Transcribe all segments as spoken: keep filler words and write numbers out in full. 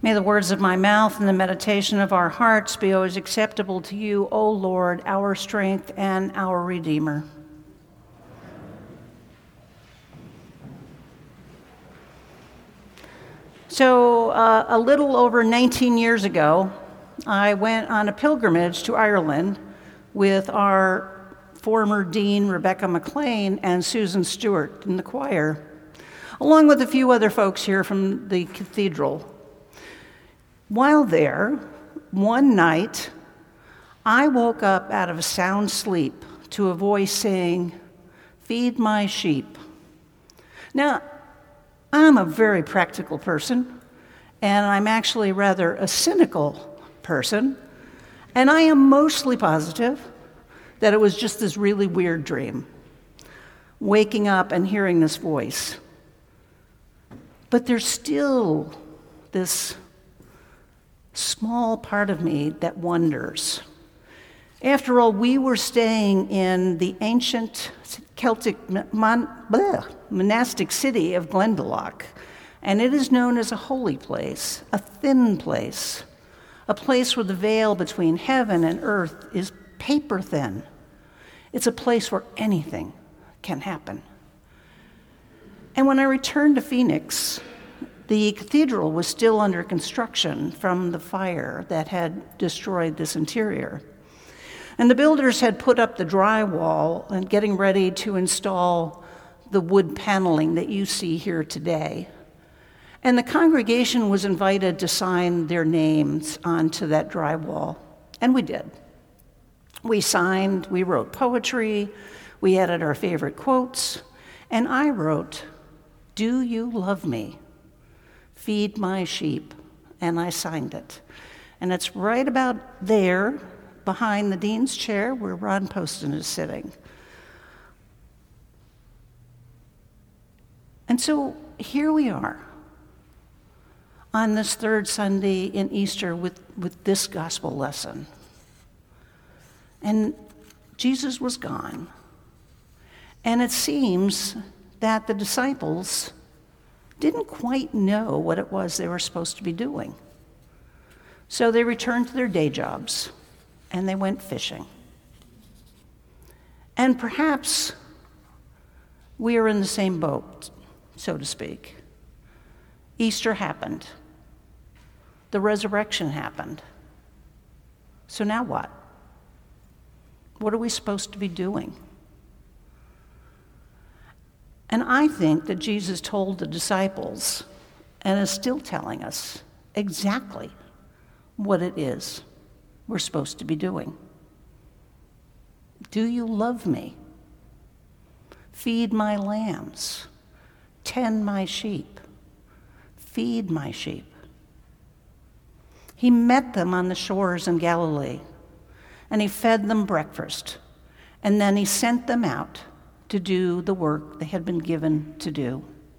May the words of my mouth and the meditation of our hearts be always acceptable to you, O Lord, our strength and our Redeemer. So uh, a little over nineteen years ago, I went on a pilgrimage to Ireland with our former dean, Rebecca McLean, and Susan Stewart in the choir, along with a few other folks here from the cathedral. While there, one night, I woke up out of a sound sleep to a voice saying, "Feed my sheep." Now, I'm a very practical person, and I'm actually rather a cynical person, and I am mostly positive that it was just this really weird dream, waking up and hearing this voice. But there's still this small part of me that wonders. After all, we were staying in the ancient Celtic mon, bleh, monastic city of Glendalough, and it is known as a holy place, a thin place, a place where the veil between heaven and earth is paper thin. It's a place where anything can happen. And when I returned to Phoenix, the cathedral was still under construction from the fire that had destroyed this interior. And the builders had put up the drywall and getting ready to install the wood paneling that you see here today. And the congregation was invited to sign their names onto that drywall, and we did. We signed, we wrote poetry, we added our favorite quotes, and I wrote, "Do you love me? Feed my sheep," and I signed it. And it's right about there, behind the dean's chair, where Ron Poston is sitting. And so here we are, on this third Sunday in Easter with, with this gospel lesson. And Jesus was gone. And it seems that the disciples didn't quite know what it was they were supposed to be doing. So they returned to their day jobs, and they went fishing. And perhaps we are in the same boat, so to speak. Easter happened. The resurrection happened. So now what? What are we supposed to be doing? And I think that Jesus told the disciples, and is still telling us, exactly what it is we're supposed to be doing. Do you love me? Feed my lambs. Tend my sheep. Feed my sheep. He met them on the shores in Galilee, and he fed them breakfast, and then he sent them out to do the work they had been given to do.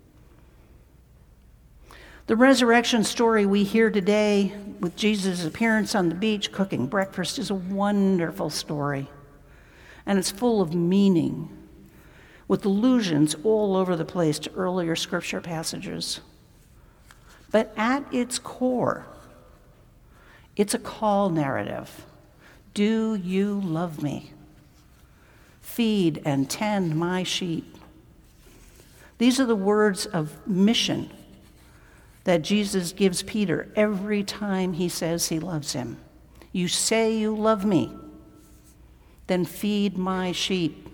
The resurrection story we hear today with Jesus' appearance on the beach cooking breakfast is a wonderful story, and it's full of meaning, with allusions all over the place to earlier scripture passages. But at its core, it's a call narrative. Do you love me? Feed and tend my sheep. These are the words of mission that Jesus gives Peter every time he says he loves him. You say you love me, then feed my sheep.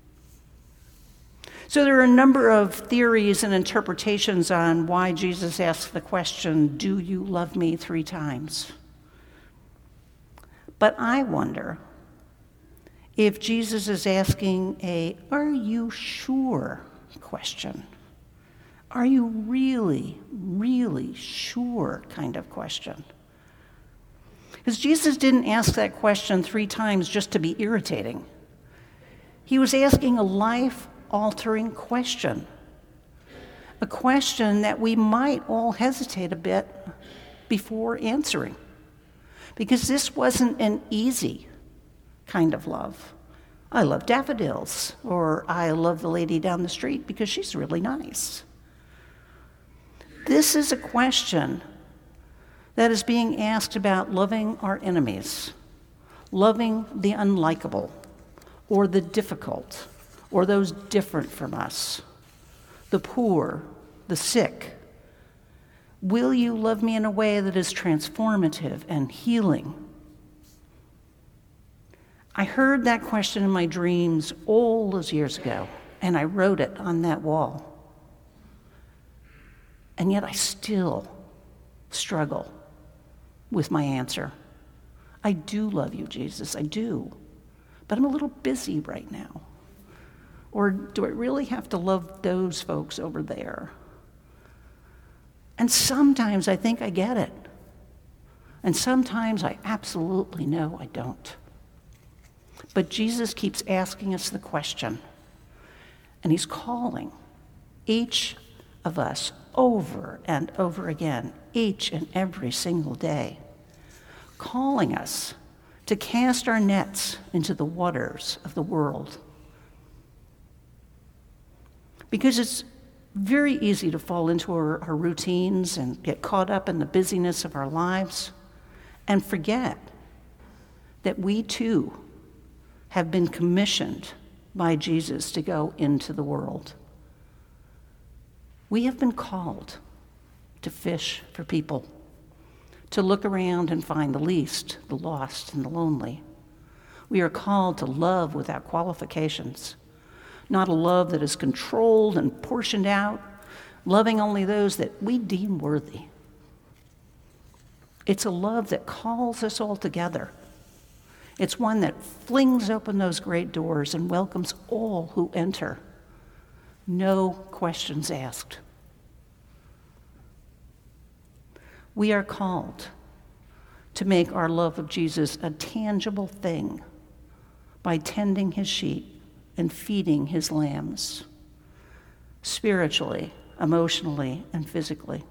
So there are a number of theories and interpretations on why Jesus asked the question, "Do you love me?" three times. But I wonder if Jesus is asking a "are you sure" question. Are you really, really sure kind of question? Because Jesus didn't ask that question three times just to be irritating. He was asking a life-altering question, a question that we might all hesitate a bit before answering, because this wasn't an easy kind of love. I love daffodils, or I love the lady down the street because she's really nice. This is a question That is being asked about loving our enemies, loving the unlikable, or the difficult, or those different from us, the poor, the sick. Will you love me in a way that is transformative and healing? I heard that question in my dreams all those years ago, and I wrote it on that wall. And yet I still struggle with my answer. I do love you, Jesus, I do. But I'm a little busy right now. Or do I really have to love those folks over there? And sometimes I think I get it. And sometimes I absolutely know I don't. But Jesus keeps asking us the question, and he's calling each of us over and over again, each and every single day, calling us to cast our nets into the waters of the world. Because it's very easy to fall into our, our routines and get caught up in the busyness of our lives and forget that we too have been commissioned by Jesus to go into the world. We have been called to fish for people, to look around and find the least, the lost, and the lonely. We are called to love without qualifications, not a love that is controlled and portioned out, loving only those that we deem worthy. It's a love that calls us all together. It's one that flings open those great doors and welcomes all who enter. No questions asked. We are called to make our love of Jesus a tangible thing by tending his sheep and feeding his lambs, spiritually, emotionally, and physically.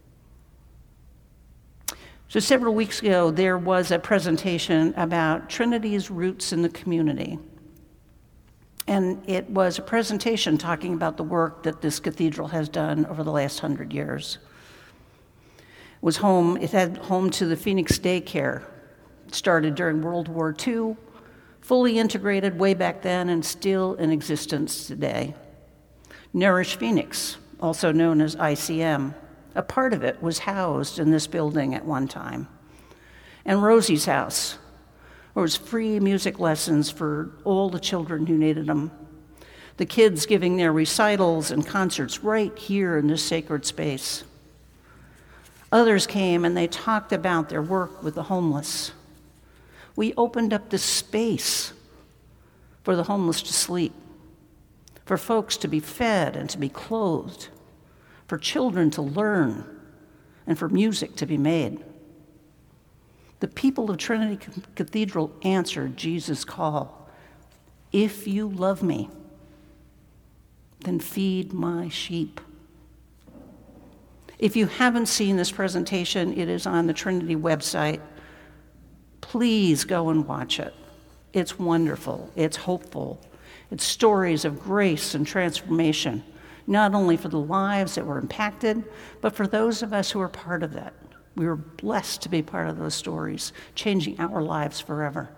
So several weeks ago, there was a presentation about Trinity's roots in the community. And it was a presentation talking about the work that this cathedral has done over the last hundred years. It was home, it had home to the Phoenix Daycare. It started during World War Two, fully integrated way back then and still in existence today. Nourish Phoenix, also known as I C M. A part of it was housed in this building at one time. And Rosie's House, where it was free music lessons for all the children who needed them. The kids giving their recitals and concerts right here in this sacred space. Others came and they talked about their work with the homeless. We opened up this space for the homeless to sleep, for folks to be fed and to be clothed, for children to learn, and for music to be made. The people of Trinity Cathedral answered Jesus' call. If you love me, then feed my sheep. If you haven't seen this presentation, it is on the Trinity website. Please go and watch it. It's wonderful. It's hopeful. It's stories of grace and transformation, not only for the lives that were impacted, but for those of us who are part of that. We were blessed to be part of those stories, changing our lives forever.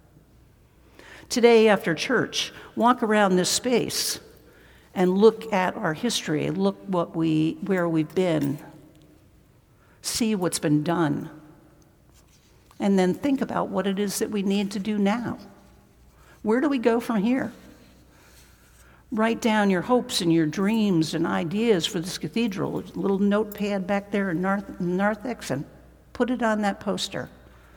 Today after church, walk around this space and look at our history, look what we, where we've been, see what's been done, and then think about what it is that we need to do now. Where do we go from here? Write down your hopes and your dreams and ideas for this cathedral. A little notepad back there in narth- narthex, and put it on that poster.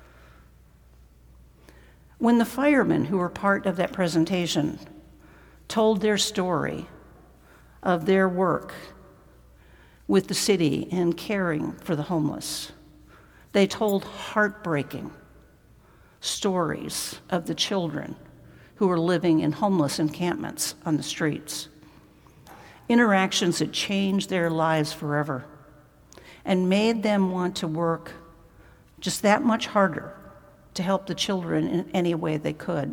When the firemen who were part of that presentation told their story of their work with the city and caring for the homeless, they told heartbreaking stories of the children who were living in homeless encampments on the streets. Interactions that changed their lives forever and made them want to work just that much harder to help the children in any way they could.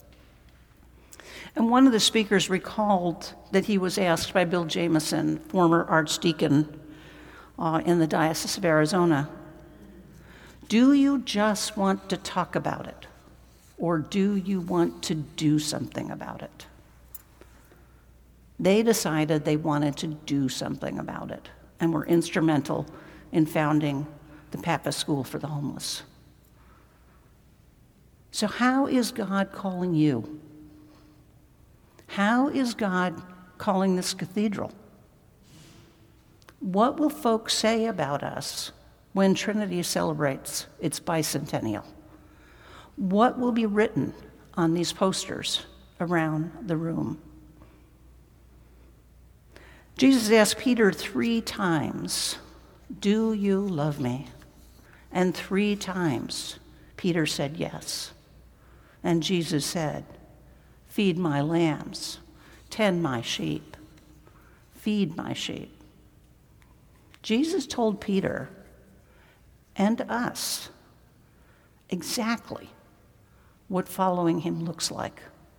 And one of the speakers recalled that he was asked by Bill Jamieson, former archdeacon uh, in the Diocese of Arizona, Do you just want to talk about it, or do you want to do something about it? They decided they wanted to do something about it and were instrumental in founding the Pappas School for the Homeless. So how is God calling you? How is God calling this cathedral? What will folks say about us when Trinity celebrates its bicentennial? What will be written on these posters around the room? Jesus asked Peter three times, "Do you love me?" And three times Peter said yes. And Jesus said, "Feed my lambs, tend my sheep, feed my sheep." Jesus told Peter and us exactly what following him looks like.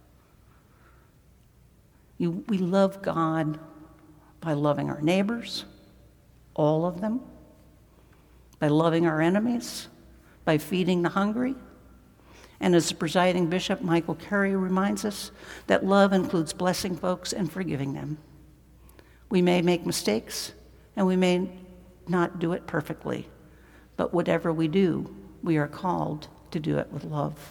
You, we love God by loving our neighbors, all of them, by loving our enemies, by feeding the hungry. And as the presiding bishop, Michael Carey, reminds us, that love includes blessing folks and forgiving them. We may make mistakes, and we may not do it perfectly, but whatever we do, we are called to do it with love.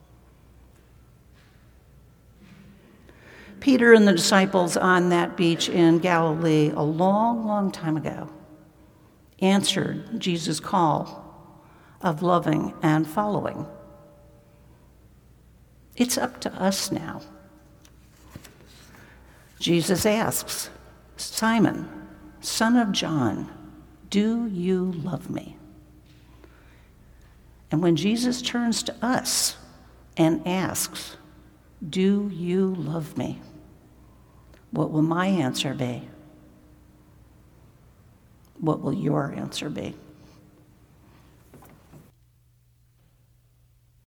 Peter and the disciples on that beach in Galilee a long, long time ago answered Jesus' call of loving and following. It's up to us now. Jesus asks, "Simon, son of John, do you love me?" And when Jesus turns to us and asks, "Do you love me?" what will my answer be? What will your answer be?